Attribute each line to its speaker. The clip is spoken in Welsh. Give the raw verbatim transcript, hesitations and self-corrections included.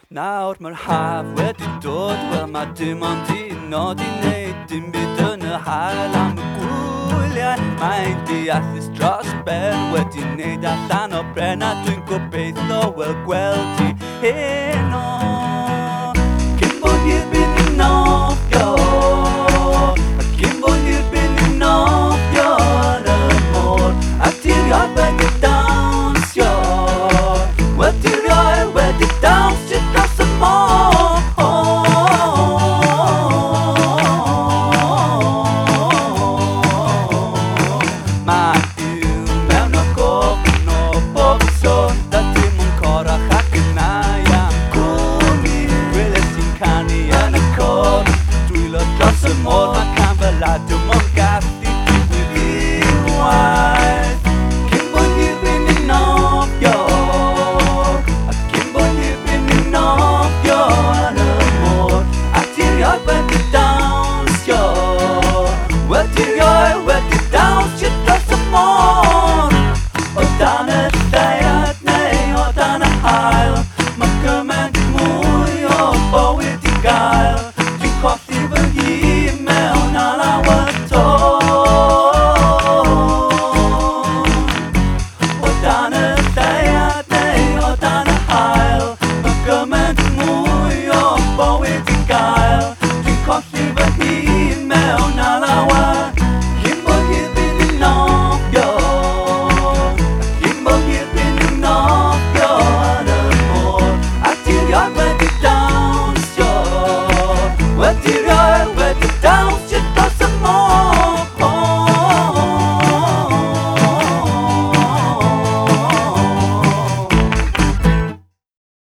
Speaker 1: Nawr mae'r haf wedi dod, wel mae dim ond un nod i wneud, dim byd yn y hael am y gwyliau. Mae'n deallus dros ben wedi wneud allan o bren, a dwi'n gobeithio wel gweld ti hyn.